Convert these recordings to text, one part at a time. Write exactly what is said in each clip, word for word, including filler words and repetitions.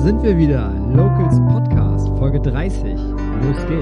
sind wir wieder. Locals Podcast, Folge dreißig. Los geht's.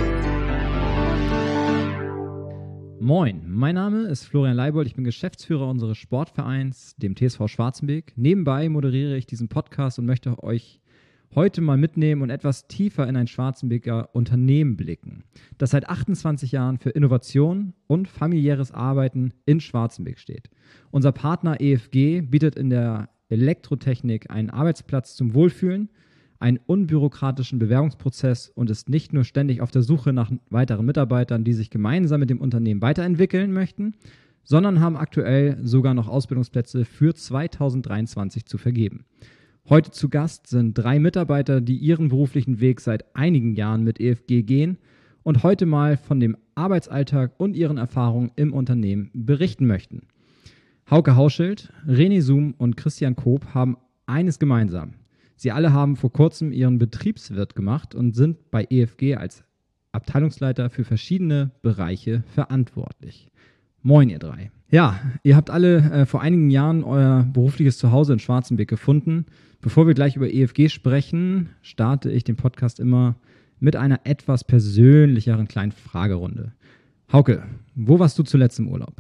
Moin, mein Name ist Florian Leibold. Ich bin Geschäftsführer unseres Sportvereins, dem T S V Schwarzenbeek. Nebenbei moderiere ich diesen Podcast und möchte euch heute mal mitnehmen und etwas tiefer in ein Schwarzenbeker Unternehmen blicken, das seit achtundzwanzig Jahren für Innovation und familiäres Arbeiten in Schwarzenbeek steht. Unser Partner E F G bietet in der Elektrotechnik einen Arbeitsplatz zum Wohlfühlen, einen unbürokratischen Bewerbungsprozess und ist nicht nur ständig auf der Suche nach weiteren Mitarbeitern, die sich gemeinsam mit dem Unternehmen weiterentwickeln möchten, sondern haben aktuell sogar noch Ausbildungsplätze für zweitausenddreiundzwanzig zu vergeben. Heute zu Gast sind drei Mitarbeiter, die ihren beruflichen Weg seit einigen Jahren mit E F G gehen und heute mal von dem Arbeitsalltag und ihren Erfahrungen im Unternehmen berichten möchten. Hauke Hauschild, René Zoom und Christian Koop haben eines gemeinsam. Sie alle haben vor kurzem ihren Betriebswirt gemacht und sind bei E F G als Abteilungsleiter für verschiedene Bereiche verantwortlich. Moin, ihr drei. Ja, ihr habt alle äh, vor einigen Jahren euer berufliches Zuhause in Schwarzenbeek gefunden. Bevor wir gleich über E F G sprechen, starte ich den Podcast immer mit einer etwas persönlicheren kleinen Fragerunde. Hauke, wo warst du zuletzt im Urlaub?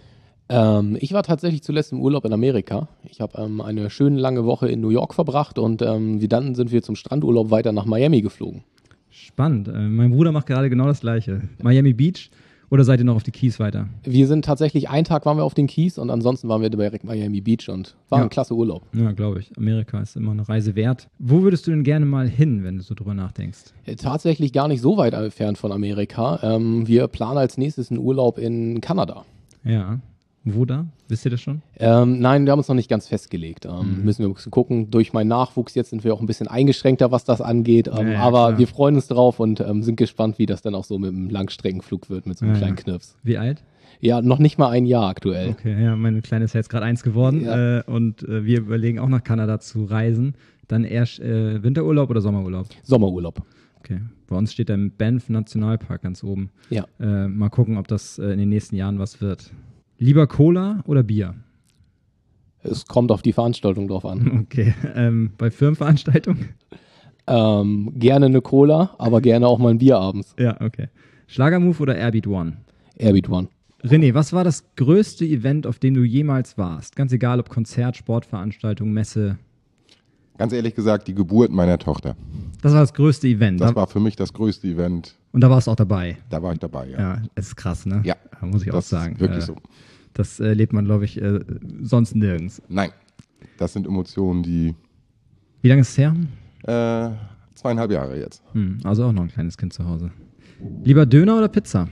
Ähm, ich war tatsächlich zuletzt im Urlaub in Amerika. Ich habe ähm, eine schöne lange Woche in New York verbracht und ähm, wie dann sind wir zum Strandurlaub weiter nach Miami geflogen. Spannend. Äh, mein Bruder macht gerade genau das Gleiche. Miami Beach oder seid ihr noch auf die Keys weiter? Wir sind tatsächlich, einen Tag waren wir auf den Keys und ansonsten waren wir direkt Miami Beach und war ja. ein klasse Urlaub. Ja, glaube ich. Amerika ist immer eine Reise wert. Wo würdest du denn gerne mal hin, wenn du so drüber nachdenkst? Äh, tatsächlich gar nicht so weit entfernt von Amerika. Ähm, wir planen als nächstes einen Urlaub in Kanada. Ja. Wo da? Wisst ihr das schon? Ähm, nein, wir haben uns noch nicht ganz festgelegt. Ähm, mhm. Müssen wir ein bisschen gucken. Durch meinen Nachwuchs jetzt sind wir auch ein bisschen eingeschränkter, was das angeht. Ähm, ja, aber klar. Wir freuen uns drauf und ähm, sind gespannt, wie das dann auch so mit einem Langstreckenflug wird, mit so einem ja, kleinen Knirps. Wie alt? Ja, noch nicht mal ein Jahr aktuell. Okay, ja, meine Kleine ist ja jetzt gerade eins geworden ja. äh, und äh, wir überlegen auch nach Kanada zu reisen. Dann eher äh, Winterurlaub oder Sommerurlaub? Sommerurlaub. Okay, bei uns steht der Banff Nationalpark ganz oben. Ja. Äh, mal gucken, ob das äh, in den nächsten Jahren was wird. Lieber Cola oder Bier? Es kommt auf die Veranstaltung drauf an. Okay, ähm, bei Firmenveranstaltungen? Ähm, gerne eine Cola, aber gerne auch mal ein Bier abends. Ja, okay. Schlagermove oder Airbeat One? Airbeat One. René, was war das größte Event, auf dem du jemals warst? Ganz egal, ob Konzert, Sportveranstaltung, Messe. Ganz ehrlich gesagt, die Geburt meiner Tochter. Das war das größte Event? Das war für mich das größte Event. Und da warst du auch dabei? Da war ich dabei, ja. Ja, das ist krass, ne? Ja. Muss ich auch sagen. Ist wirklich äh, so. Das erlebt man, glaube ich, äh, sonst nirgends. Nein, das sind Emotionen, die... Wie lange ist es her? Äh, zweieinhalb Jahre jetzt. Hm, also auch noch ein kleines Kind zu Hause. Lieber Döner oder Pizza?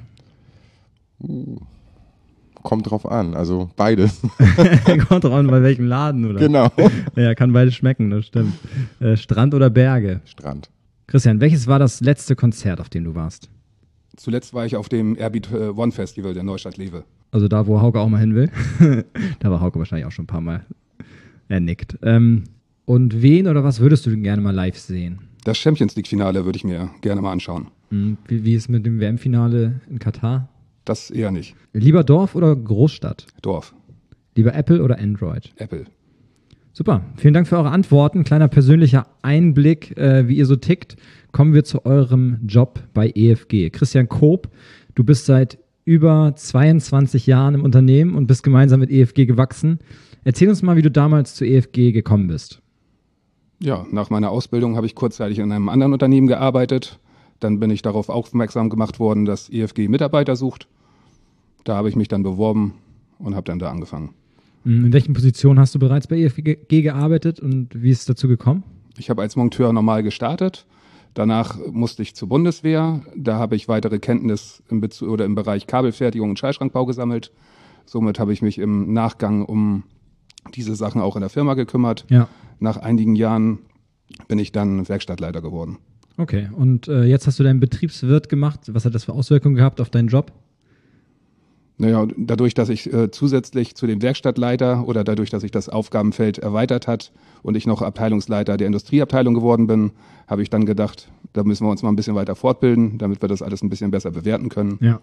Uh, kommt drauf an, also beides. Kommt drauf an, bei welchem Laden, oder? Genau. Ja, kann beides schmecken, das stimmt. Äh, Strand oder Berge? Strand. Christian, welches war das letzte Konzert, auf dem du warst? Zuletzt war ich auf dem Airbeat One Festival der Neustadt Lewe. Also da, wo Hauke auch mal hin will. Da war Hauke wahrscheinlich auch schon ein paar Mal. Er nickt. Ähm, und wen oder was würdest du denn gerne mal live sehen? Das Champions League-Finale würde ich mir gerne mal anschauen. Hm, wie, wie ist es mit dem W M-Finale in Katar? Das eher nicht. Lieber Dorf oder Großstadt? Dorf. Lieber Apple oder Android? Apple. Super, vielen Dank für eure Antworten. Kleiner persönlicher Einblick, äh, wie ihr so tickt. Kommen wir zu eurem Job bei E F G. Christian Koop, du bist seit über zweiundzwanzig Jahren im Unternehmen und bist gemeinsam mit E F G gewachsen. Erzähl uns mal, wie du damals zu E F G gekommen bist. Ja, nach meiner Ausbildung habe ich kurzzeitig in einem anderen Unternehmen gearbeitet. Dann bin ich darauf aufmerksam gemacht worden, dass E F G Mitarbeiter sucht. Da habe ich mich dann beworben und habe dann da angefangen. In welchen Positionen hast du bereits bei E F G gearbeitet und wie ist es dazu gekommen? Ich habe als Monteur normal gestartet. Danach musste ich zur Bundeswehr. Da habe ich weitere Kenntnis im, Bezug, oder im Bereich Kabelfertigung und Schallschrankbau gesammelt. Somit habe ich mich im Nachgang um diese Sachen auch in der Firma gekümmert. Ja. Nach einigen Jahren bin ich dann Werkstattleiter geworden. Okay, und äh, jetzt hast du deinen Betriebswirt gemacht. Was hat das für Auswirkungen gehabt auf deinen Job? Naja, dadurch, dass ich äh, zusätzlich zu dem Werkstattleiter oder dadurch, dass sich das Aufgabenfeld erweitert hat und ich noch Abteilungsleiter der Industrieabteilung geworden bin, habe ich dann gedacht, da müssen wir uns mal ein bisschen weiter fortbilden, damit wir das alles ein bisschen besser bewerten können. Ja.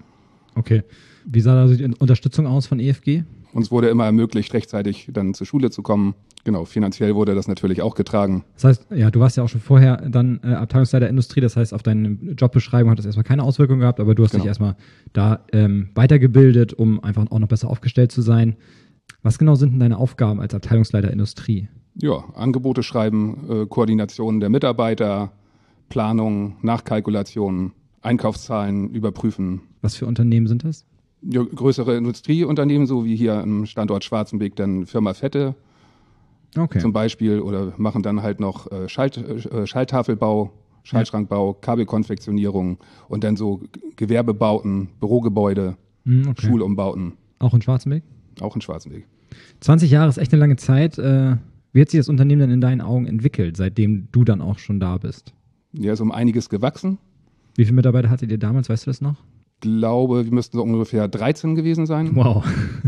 Okay. Wie sah da die Unterstützung aus von E F G? Uns wurde immer ermöglicht, rechtzeitig dann zur Schule zu kommen. Genau, finanziell wurde das natürlich auch getragen. Das heißt, ja, du warst ja auch schon vorher dann äh, Abteilungsleiter Industrie, das heißt, auf deine Jobbeschreibung hat das erstmal keine Auswirkungen gehabt, aber du hast Genau. dich erstmal da ähm, weitergebildet, um einfach auch noch besser aufgestellt zu sein. Was genau sind denn deine Aufgaben als Abteilungsleiter Industrie? Ja, Angebote schreiben, äh, Koordination der Mitarbeiter, Planung, Nachkalkulation, Einkaufszahlen überprüfen. Was für Unternehmen sind das? Ja, größere Industrieunternehmen, so wie hier im Standort Schwarzenbeek, dann Firma Fette Okay. zum Beispiel, oder machen dann halt noch äh, Schalt, äh, Schalttafelbau, Schaltschrankbau, Kabelkonfektionierung und dann so G- Gewerbebauten, Bürogebäude, Hm, okay. Schulumbauten, Auch in Schwarzenberg? auch in Schwarzenbeek. zwanzig Jahre ist echt eine lange Zeit. Äh, wie hat sich das Unternehmen denn in deinen Augen entwickelt, seitdem du dann auch schon da bist? Ja, ist um einiges gewachsen. Wie viele Mitarbeiter hattet ihr damals, weißt du das noch? Glaube, wir müssten so ungefähr dreizehn gewesen sein. Wow.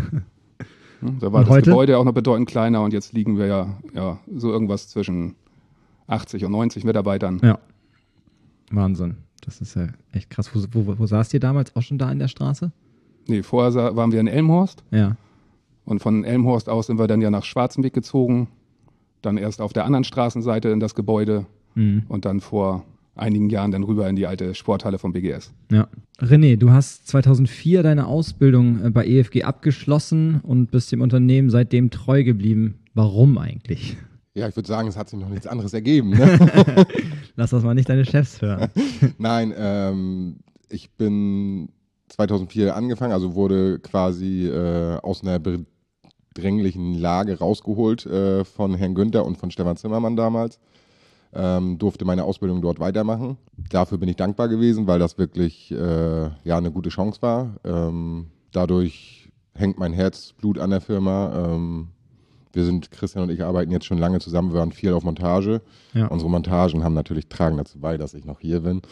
Hm, Da war Und das heute? Gebäude auch noch bedeutend kleiner und jetzt liegen wir ja, ja so irgendwas zwischen achtzig und neunzig Mitarbeitern. Ja. Wahnsinn. Das ist ja echt krass. Wo, wo, wo saßt ihr damals auch schon da in der Straße? Nee, vorher sa- waren wir in Elmhorst Ja. und von Elmhorst aus sind wir dann ja nach Schwarzenbeek gezogen. Dann erst auf der anderen Straßenseite in das Gebäude Mhm. und dann vor einigen Jahren dann rüber in die alte Sporthalle vom B G S. Ja. René, du hast zweitausendvier deine Ausbildung äh, bei E F G abgeschlossen und bist dem Unternehmen seitdem treu geblieben. Warum eigentlich? Ja, ich würde sagen, es hat sich noch nichts anderes ergeben. Ne? Lass das mal nicht deine Chefs hören. Nein, ähm, ich bin zweitausendvier angefangen, also wurde quasi äh, aus einer bedränglichen Lage rausgeholt äh, von Herrn Günther und von Stefan Zimmermann damals. Ähm, durfte meine Ausbildung dort weitermachen. Dafür bin ich dankbar gewesen, weil das wirklich äh, ja, eine gute Chance war. Ähm, dadurch hängt mein Herzblut an der Firma. Ähm, wir sind, Christian und ich arbeiten jetzt schon lange zusammen, wir waren viel auf Montage. Ja. Unsere Montagen haben natürlich tragen dazu bei, dass ich noch hier bin.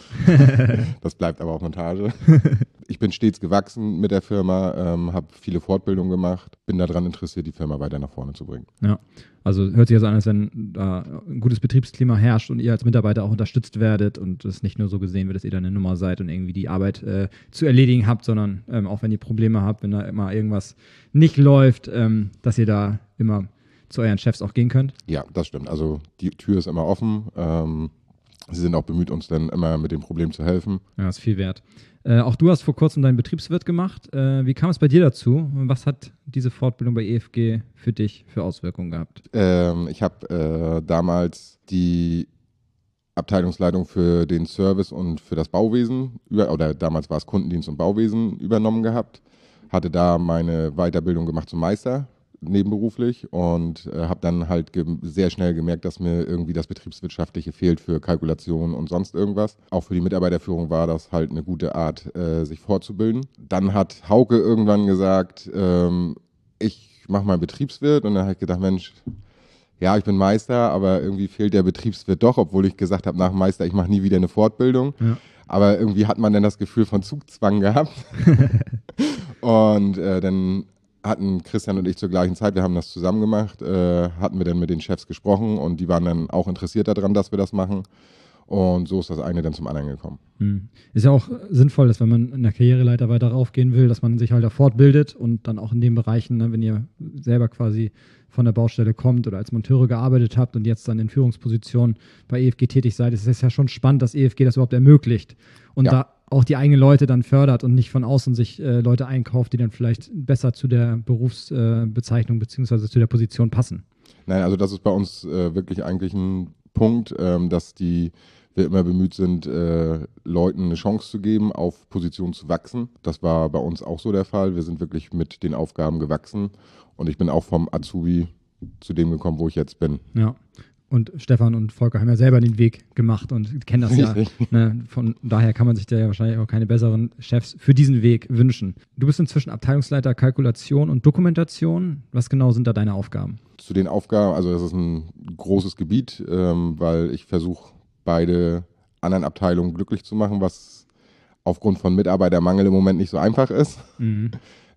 Das bleibt aber auf Montage. Ich bin stets gewachsen mit der Firma, ähm, habe viele Fortbildungen gemacht, bin daran interessiert, die Firma weiter nach vorne zu bringen. Ja, also hört sich ja so an, als wenn da ein gutes Betriebsklima herrscht und ihr als Mitarbeiter auch unterstützt werdet und es nicht nur so gesehen wird, dass ihr da eine Nummer seid und irgendwie die Arbeit äh, zu erledigen habt, sondern ähm, auch wenn ihr Probleme habt, wenn da immer irgendwas nicht läuft, ähm, dass ihr da immer zu euren Chefs auch gehen könnt. Ja, das stimmt. Also die Tür ist immer offen. Ähm, sie sind auch bemüht, uns dann immer mit dem Problem zu helfen. Ja, ist viel wert. Äh, auch du hast vor kurzem deinen Betriebswirt gemacht. Äh, wie kam es bei dir dazu? Was hat diese Fortbildung bei E F G für dich für Auswirkungen gehabt? Ähm, ich habe äh, damals die Abteilungsleitung für den Service und für das Bauwesen, über, oder damals war es Kundendienst und Bauwesen, übernommen gehabt. Hatte da meine Weiterbildung gemacht zum Meister, nebenberuflich, und äh, habe dann halt ge- sehr schnell gemerkt, dass mir irgendwie das Betriebswirtschaftliche fehlt für Kalkulationen und sonst irgendwas. Auch für die Mitarbeiterführung war das halt eine gute Art, äh, sich fortzubilden. Dann hat Hauke irgendwann gesagt, ähm, ich mache mal Betriebswirt, und dann habe ich gedacht, Mensch, ja, ich bin Meister, aber irgendwie fehlt der Betriebswirt doch, obwohl ich gesagt habe, nach dem Meister, ich mache nie wieder eine Fortbildung. Ja. Aber irgendwie hat man dann das Gefühl von Zugzwang gehabt. Und äh, dann hatten Christian und ich zur gleichen Zeit, wir haben das zusammen gemacht, äh, hatten wir dann mit den Chefs gesprochen und die waren dann auch interessiert daran, dass wir das machen. Und so ist das eine dann zum anderen gekommen. Hm. Ist ja auch sinnvoll, dass wenn man in der Karriereleiter weiter raufgehen will, dass man sich halt da fortbildet und dann auch in den Bereichen, ne, wenn ihr selber quasi von der Baustelle kommt oder als Monteure gearbeitet habt und jetzt dann in Führungspositionen bei E F G tätig seid, ist es ja schon spannend, dass E F G das überhaupt ermöglicht und Ja. da auch die eigenen Leute dann fördert und nicht von außen sich äh, Leute einkauft, die dann vielleicht besser zu der Berufsbezeichnung äh, beziehungsweise zu der Position passen. Nein, also das ist bei uns äh, wirklich eigentlich ein Punkt, ähm, dass die wir immer bemüht sind, äh, Leuten eine Chance zu geben, auf Positionen zu wachsen. Das war bei uns auch so der Fall. Wir sind wirklich mit den Aufgaben gewachsen und ich bin auch vom Azubi zu dem gekommen, wo ich jetzt bin. Ja. Und Stefan und Volker haben ja selber den Weg gemacht und kennen das ja. Richtig. Ne? Von daher kann man sich da ja wahrscheinlich auch keine besseren Chefs für diesen Weg wünschen. Du bist inzwischen Abteilungsleiter Kalkulation und Dokumentation. Was genau sind da deine Aufgaben? Zu den Aufgaben, also das ist ein großes Gebiet, ähm, weil ich versuche, beide anderen Abteilungen glücklich zu machen, was aufgrund von Mitarbeitermangel im Moment nicht so einfach ist. Mhm.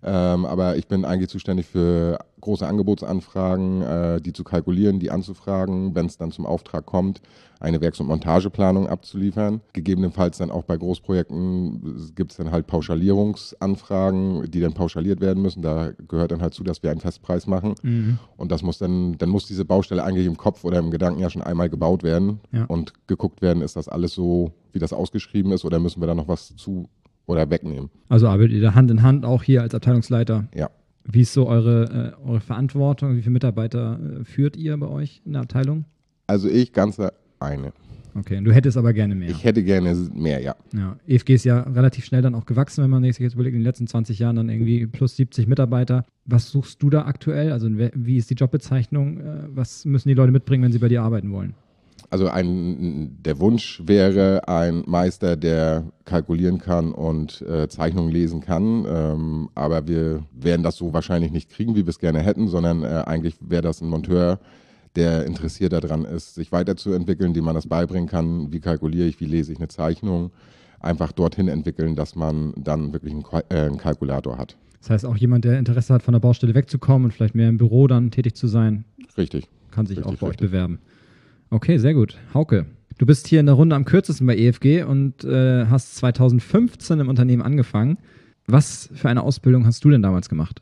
Ähm, aber ich bin eigentlich zuständig für große Angebotsanfragen, äh, die zu kalkulieren, die anzufragen, wenn es dann zum Auftrag kommt, eine Werks- und Montageplanung abzuliefern. Gegebenenfalls dann auch bei Großprojekten gibt es dann halt Pauschalierungsanfragen, die dann pauschaliert werden müssen. Da gehört dann halt zu, dass wir einen Festpreis machen. Mhm. Und das muss dann, dann muss diese Baustelle eigentlich im Kopf oder im Gedanken ja schon einmal gebaut werden ja. und geguckt werden, ist das alles so, wie das ausgeschrieben ist, oder müssen wir da noch was zu oder wegnehmen. Also arbeitet ihr da Hand in Hand auch hier als Abteilungsleiter? Ja. Wie ist so eure, äh, eure Verantwortung? Wie viele Mitarbeiter äh, führt ihr bei euch in der Abteilung? Also ich ganze eine. Okay, und du hättest aber gerne mehr? Ich hätte gerne mehr, ja. Ja, E F G ist ja relativ schnell dann auch gewachsen, wenn man sich jetzt überlegt, in den letzten zwanzig Jahren dann irgendwie plus siebzig Mitarbeiter. Was suchst du da aktuell? Also wie ist die Jobbezeichnung? Was müssen die Leute mitbringen, wenn sie bei dir arbeiten wollen? Also ein, der Wunsch wäre ein Meister, der kalkulieren kann und äh, Zeichnungen lesen kann. Ähm, aber wir werden das so wahrscheinlich nicht kriegen, wie wir es gerne hätten, sondern äh, eigentlich wäre das ein Monteur, der interessiert daran ist, sich weiterzuentwickeln, dem man das beibringen kann. Wie kalkuliere ich, wie lese ich eine Zeichnung? Einfach dorthin entwickeln, dass man dann wirklich einen, äh, einen Kalkulator hat. Das heißt, auch jemand, der Interesse hat, von der Baustelle wegzukommen und vielleicht mehr im Büro dann tätig zu sein, richtig, kann sich richtig, auch bei richtig. euch bewerben. Okay, sehr gut. Hauke, du bist hier in der Runde am kürzesten bei E F G und äh, hast zweitausendfünfzehn im Unternehmen angefangen. Was für eine Ausbildung hast du denn damals gemacht?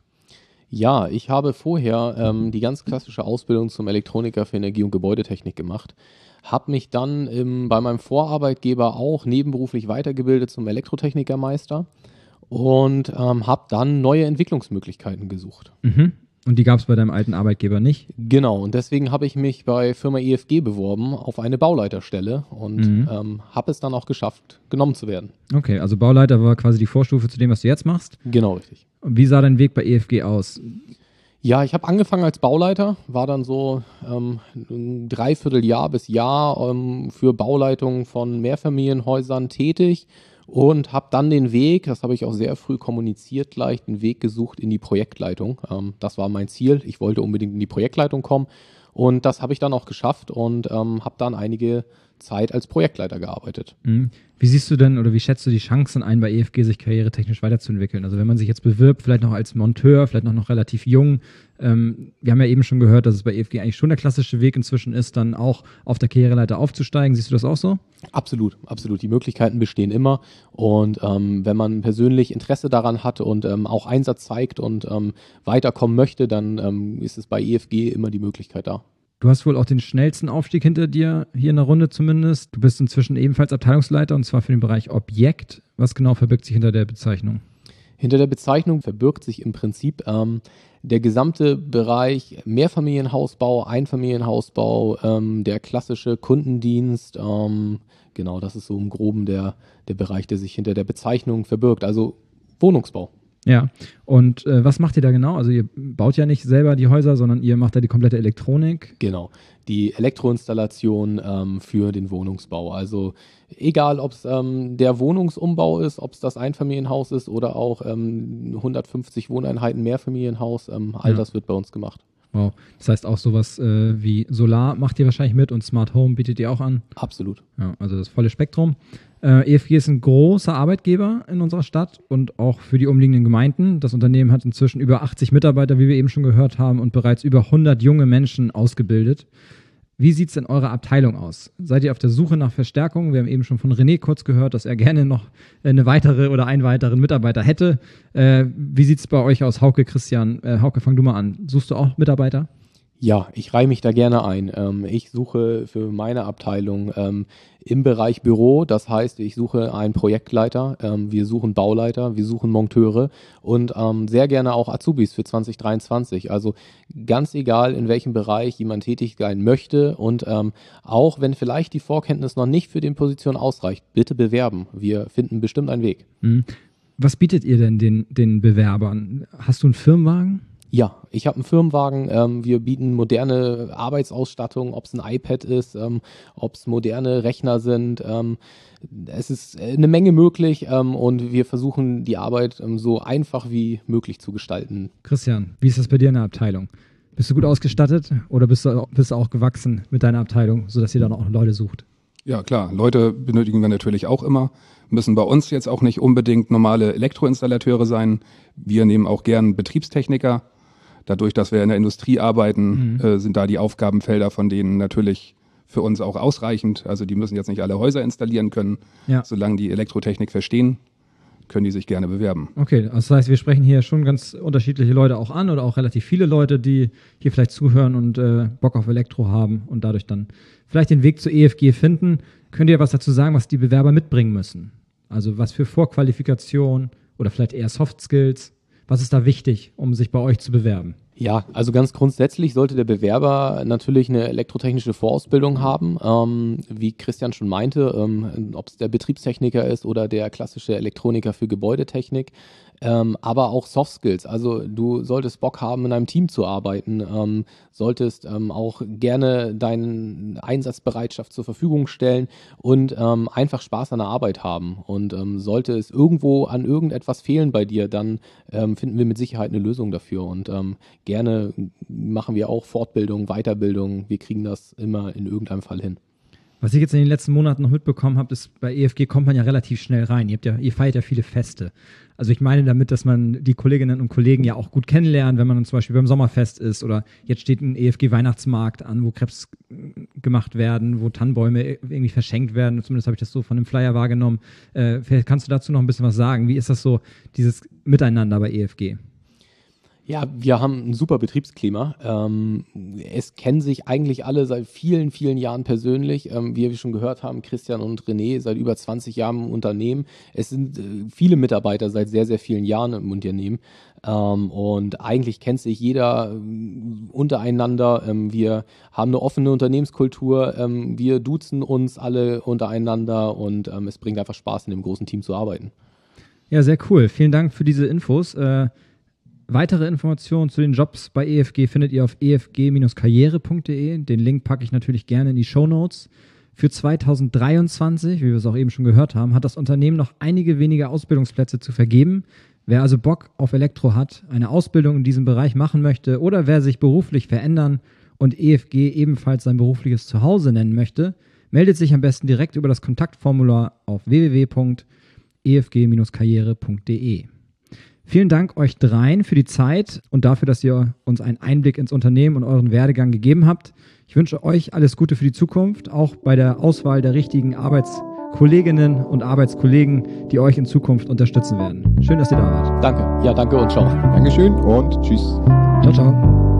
Ja, ich habe vorher ähm, die ganz klassische Ausbildung zum Elektroniker für Energie- und Gebäudetechnik gemacht. Habe mich dann im, bei meinem Vorarbeitgeber auch nebenberuflich weitergebildet zum Elektrotechnikermeister und ähm, habe dann neue Entwicklungsmöglichkeiten gesucht. Mhm. Und die gab es bei deinem alten Arbeitgeber nicht? Genau, und deswegen habe ich mich bei Firma E F G beworben auf eine Bauleiterstelle und mhm. ähm, habe es dann auch geschafft, genommen zu werden. Okay, also Bauleiter war quasi die Vorstufe zu dem, was du jetzt machst? Genau, richtig. Und wie sah dein Weg bei E F G aus? Ja, ich habe angefangen als Bauleiter, war dann so ähm, ein Dreivierteljahr bis Jahr ähm, für Bauleitung von Mehrfamilienhäusern tätig. Und habe dann den Weg, das habe ich auch sehr früh kommuniziert gleich, den Weg gesucht in die Projektleitung. Ähm, das war mein Ziel. Ich wollte unbedingt in die Projektleitung kommen. Und das habe ich dann auch geschafft und ähm, habe dann einige Zeit als Projektleiter gearbeitet. Mhm. Wie siehst du denn oder wie schätzt du die Chancen ein, bei E F G sich karrieretechnisch weiterzuentwickeln? Also wenn man sich jetzt bewirbt, vielleicht noch als Monteur, vielleicht noch, noch relativ jung. Ähm, wir haben ja eben schon gehört, dass es bei E F G eigentlich schon der klassische Weg inzwischen ist, dann auch auf der Karriereleiter aufzusteigen. Siehst du das auch so? Absolut, absolut. Die Möglichkeiten bestehen immer. Und ähm, wenn man persönlich Interesse daran hat und ähm, auch Einsatz zeigt und ähm, weiterkommen möchte, dann ähm, ist es bei E F G immer die Möglichkeit da. Du hast wohl auch den schnellsten Aufstieg hinter dir, hier in der Runde zumindest. Du bist inzwischen ebenfalls Abteilungsleiter und zwar für den Bereich Objekt. Was genau verbirgt sich hinter der Bezeichnung? Hinter der Bezeichnung verbirgt sich im Prinzip ähm, der gesamte Bereich Mehrfamilienhausbau, Einfamilienhausbau, ähm, der klassische Kundendienst. Ähm, genau, das ist so im Groben der, der Bereich, der sich hinter der Bezeichnung verbirgt. Also Wohnungsbau. Ja, und äh, was macht ihr da genau? Also ihr baut ja nicht selber die Häuser, sondern ihr macht da die komplette Elektronik. Genau, die Elektroinstallation ähm, für den Wohnungsbau. Also egal, ob es ähm, der Wohnungsumbau ist, ob es das Einfamilienhaus ist oder auch ähm, hundertfünfzig Wohneinheiten Mehrfamilienhaus, ähm, all ja. das wird bei uns gemacht. Wow, das heißt auch sowas äh, wie Solar macht ihr wahrscheinlich mit und Smart Home bietet ihr auch an? Absolut. Ja, also das volle Spektrum. Äh, E F G ist ein großer Arbeitgeber in unserer Stadt und auch für die umliegenden Gemeinden. Das Unternehmen hat inzwischen über achtzig Mitarbeiter, wie wir eben schon gehört haben, und bereits über hundert junge Menschen ausgebildet. Wie sieht es in eurer Abteilung aus? Seid ihr auf der Suche nach Verstärkung? Wir haben eben schon von René kurz gehört, dass er gerne noch eine weitere oder einen weiteren Mitarbeiter hätte. Äh, wie sieht es bei euch aus? Hauke, Christian, äh, Hauke, fang du mal an. Suchst du auch Mitarbeiter? Ja, ich reihe mich da gerne ein. Ähm, ich suche für meine Abteilung ähm, im Bereich Büro, das heißt, ich suche einen Projektleiter, ähm, wir suchen Bauleiter, wir suchen Monteure und ähm, sehr gerne auch Azubis für zwanzig dreiundzwanzig. Also ganz egal, in welchem Bereich jemand tätig sein möchte und ähm, auch wenn vielleicht die Vorkenntnis noch nicht für die Position ausreicht, bitte bewerben. Wir finden bestimmt einen Weg. Mhm. Was bietet ihr denn den, den Bewerbern? Hast du einen Firmenwagen? Ja, ich habe einen Firmenwagen. Ähm, wir bieten moderne Arbeitsausstattung, ob es ein iPad ist, ähm, ob es moderne Rechner sind. Ähm, es ist eine Menge möglich ähm, und wir versuchen die Arbeit ähm, so einfach wie möglich zu gestalten. Christian, wie ist das bei dir in der Abteilung? Bist du gut ausgestattet oder bist du, bist du auch gewachsen mit deiner Abteilung, sodass ihr dann auch Leute sucht? Ja, klar. Leute benötigen wir natürlich auch immer. Müssen bei uns jetzt auch nicht unbedingt normale Elektroinstallateure sein. Wir nehmen auch gern Betriebstechniker. Dadurch, dass wir in der Industrie arbeiten, mhm. äh, sind da die Aufgabenfelder von denen natürlich für uns auch ausreichend. Also die müssen jetzt nicht alle Häuser installieren können. Ja. Solange die Elektrotechnik verstehen, können die sich gerne bewerben. Okay, das heißt, wir sprechen hier schon ganz unterschiedliche Leute auch an oder auch relativ viele Leute, die hier vielleicht zuhören und äh, Bock auf Elektro haben und dadurch dann vielleicht den Weg zur E F G finden. Könnt ihr was dazu sagen, was die Bewerber mitbringen müssen? Also was für Vorqualifikation oder vielleicht eher Soft Skills? Was ist da wichtig, um sich bei euch zu bewerben? Ja, also ganz grundsätzlich sollte der Bewerber natürlich eine elektrotechnische Vorausbildung haben. Ähm, wie Christian schon meinte, ähm, ob es der Betriebstechniker ist oder der klassische Elektroniker für Gebäudetechnik. Ähm, aber auch Soft Skills. Also du solltest Bock haben, in einem Team zu arbeiten, ähm, solltest ähm, auch gerne deine Einsatzbereitschaft zur Verfügung stellen und ähm, einfach Spaß an der Arbeit haben. Und ähm, sollte es irgendwo an irgendetwas fehlen bei dir, dann ähm, finden wir mit Sicherheit eine Lösung dafür. Und ähm, gerne machen wir auch Fortbildung, Weiterbildung. Wir kriegen das immer in irgendeinem Fall hin. Was ich jetzt in den letzten Monaten noch mitbekommen habe, ist, bei E F G kommt man ja relativ schnell rein. Ihr habt ja, ihr feiert ja viele Feste. Also ich meine damit, dass man die Kolleginnen und Kollegen ja auch gut kennenlernt, wenn man dann zum Beispiel beim Sommerfest ist oder jetzt steht ein E F G-Weihnachtsmarkt an, wo Crepes gemacht werden, wo Tannenbäume irgendwie verschenkt werden. Zumindest habe ich das so von dem Flyer wahrgenommen. Äh, vielleicht kannst du dazu noch ein bisschen was sagen. Wie ist das so, dieses Miteinander bei E F G? Ja, wir haben ein super Betriebsklima. Ähm, es kennen sich eigentlich alle seit vielen, vielen Jahren persönlich. Ähm, wie wir schon gehört haben, Christian und René seit über zwanzig Jahren im Unternehmen. Es sind äh, viele Mitarbeiter seit sehr, sehr vielen Jahren im Unternehmen. Ähm, und eigentlich kennt sich jeder äh, untereinander. Ähm, wir haben eine offene Unternehmenskultur. Ähm, wir duzen uns alle untereinander und ähm, es bringt einfach Spaß, in dem großen Team zu arbeiten. Ja, sehr cool. Vielen Dank für diese Infos. Äh Weitere Informationen zu den Jobs bei E F G findet ihr auf e f g Bindestrich karriere punkt d e. Den Link packe ich natürlich gerne in die Shownotes. Für zweitausenddreiundzwanzig, wie wir es auch eben schon gehört haben, hat das Unternehmen noch einige wenige Ausbildungsplätze zu vergeben. Wer also Bock auf Elektro hat, eine Ausbildung in diesem Bereich machen möchte oder wer sich beruflich verändern und E F G ebenfalls sein berufliches Zuhause nennen möchte, meldet sich am besten direkt über das Kontaktformular auf w w w punkt e f g Bindestrich karriere punkt d e. Vielen Dank euch dreien für die Zeit und dafür, dass ihr uns einen Einblick ins Unternehmen und euren Werdegang gegeben habt. Ich wünsche euch alles Gute für die Zukunft, auch bei der Auswahl der richtigen Arbeitskolleginnen und Arbeitskollegen, die euch in Zukunft unterstützen werden. Schön, dass ihr da wart. Danke. Ja, danke und ciao. Dankeschön und tschüss. Ciao, ciao.